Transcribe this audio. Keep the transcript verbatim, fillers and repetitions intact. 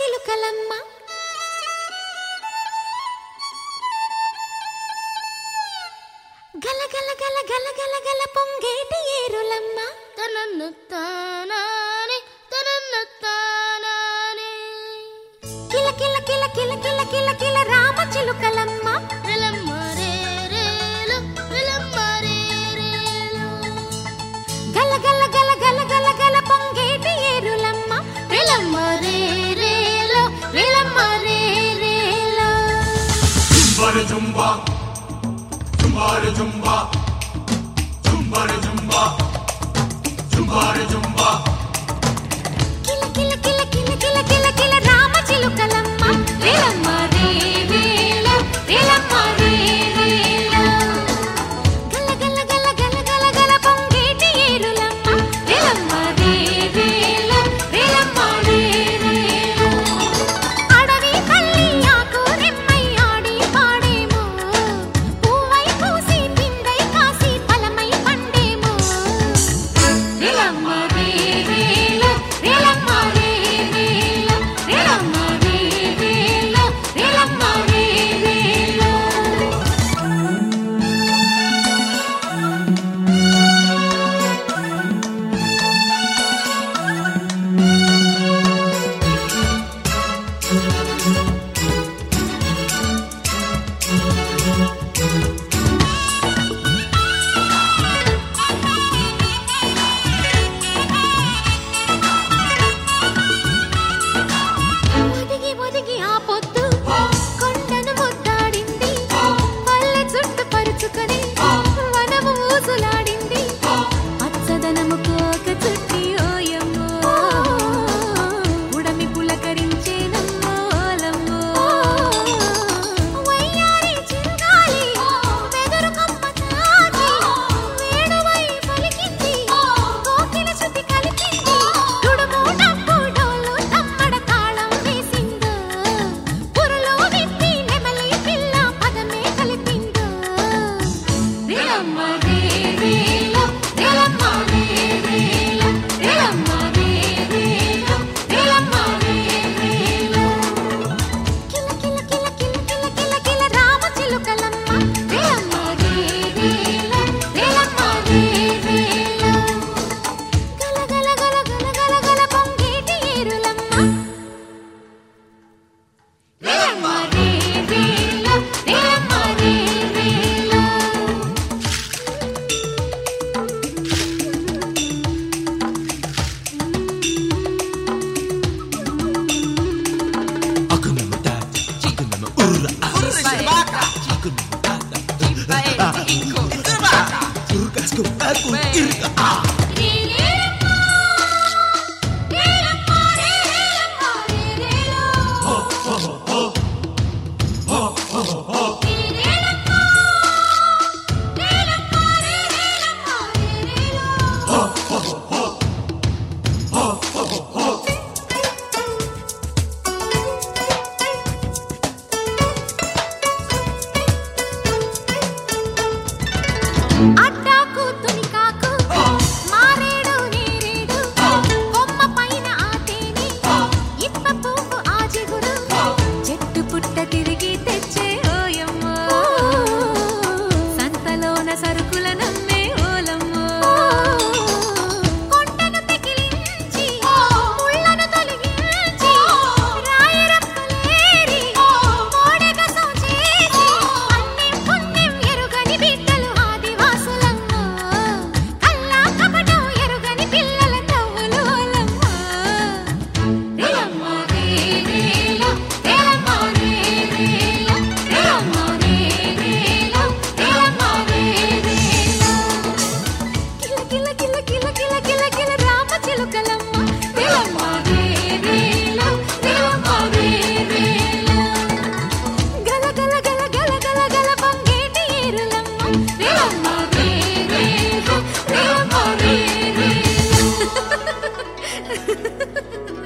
చిలుకలమ్మ గల గల గల గల గల గల పొంగేటి ఏరులమ్మ తనన్ను తానానే తనన్ను తానానే కిల కిల కిల కిల కిల కిల కిల రామ చిలుకలమ్మ విలమ్మ రే రేలు విలమ్మ రే రేలు గల గల గల గల గల గల పొంగేటి ఏరులమ్మ విలమ్మ రే రేలు విలమ్మ రే రేలు జుంబరే జుంబా జుంబారే జుంబా జుంబారే జుంబా జుంబారే జుంబా కిల కిల కిల కిల కిల కిల కిల రామ చిలుకలమ్మ విలమ్మ రే రేలు విలమ్మ రే రేలు గల గల గల గల గల గల పొంగేటి ఏరులమ్మ విలమ్మ రే రేలు విలమ్మ రే రేలు అడవి పల్లి ఆకు రెమ్మై ఆడి పాడేమో పూవై పూసి పిందై కాసి ఫలమై పండేమో విలమ్మ రే రేలు విలమ్మ రే రేలు విలమ్మ రే రేలు విలమ్మ రే రేలు ఒదిగి ఒదిగి ఆ పొద్దు కొండను ముద్దాడింది పల్లె చుట్టు పరుచుకొని వనము ఊసులాడింది పచ్చదనము కోక చుట్టి ఓయమ్మో ఉడమి పులకరించేనమ్మో ఓలమ్మో వయ్యారి చిరుగాలి వెదురు కొమ్మ తాకి వేణువై పలికింది కోకిల శృతి కలిపింది తుడుము డప్పు డోలు తమ్మడ తాళం వేసిందో పురులో విప్పి నెమలి పిల్ల పదమే కలిపిందో విలమ్మ రే రేలు విలమ్మ రే రేలు విలమ్మ రే రేలు విలమ్మ రే రేలు కిల కిల కిల కిల కిల కిల కిల రామ చిలుకలమ్మ విలమ్మ రే రేలు విలమ్మ రే రేలు గల గల గల గల గల గల పొంగేటి ఏరులమ్మ విలమ్మ రే రేలు విలమ్మ రే రేలు Hakuna Matata, Hakuna Maura, Hakuna Matata, Turcasco, Aku, Irka, అడ్డాకు తునికాకు మారేడు నేరేడు కొమ్మ పైన ఆతేని ఇప్ప పువ్వు ఆజిగురు చెట్టు పుట్ట తిరిగి తెచ్చే ఓయమ్మో సంతలోన సరుకుల నమ్మే ఓలమ్మో కొండను పెకిలించి ముళ్ళను తొలగించి రాయి రప్పులేరి మోడెగసం చేసి అన్నిం పుణ్యం ఎరుగని బిడ్డలు ఆదివాసులమ్మో కల్లా కపటం ఎరుగని పిల్లల నవ్వులు ఓలమ్మో విలమ్మ రే రేలు విలమ్మ రే రేలు విలమ్మ రే రేలు విలమ్మ రే రేలు కిల కిల కిల కిల కిల కిల కిల రామ చిలుకలమ్మ విలమ్మ రే రేలు విలమ్మ రే రేలు గల గల గల గల గల గల పొంగేటి ఏరులమ్మ విలమ్మ రే రేలు విలమ్మ రే రేలు